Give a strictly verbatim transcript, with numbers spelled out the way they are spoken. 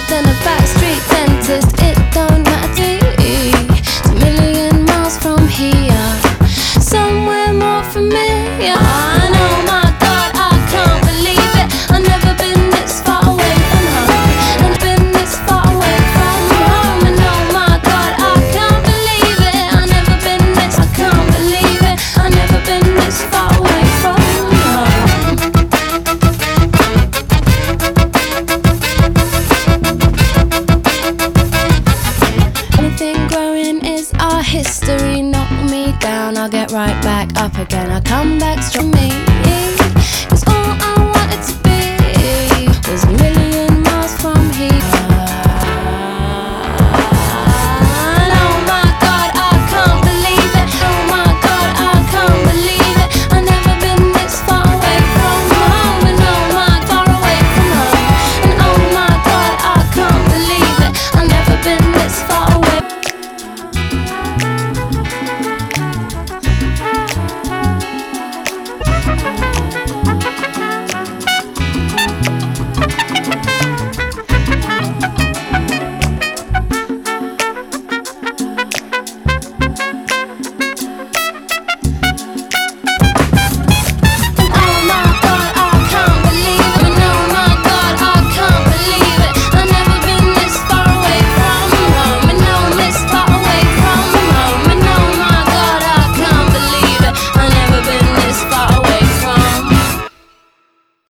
than a backstreet dentist. It don't matter. It's a million miles from here, somewhere more familiar. I know, my God, I can't believe it. I've never been this far away from home. Never been this far away from home. I know, my God, I can't believe it. I've never been this, I can't believe it. I've never been this far away from home. Anything growing is our history. Knock me down, I'll get right back up again. I come back strong.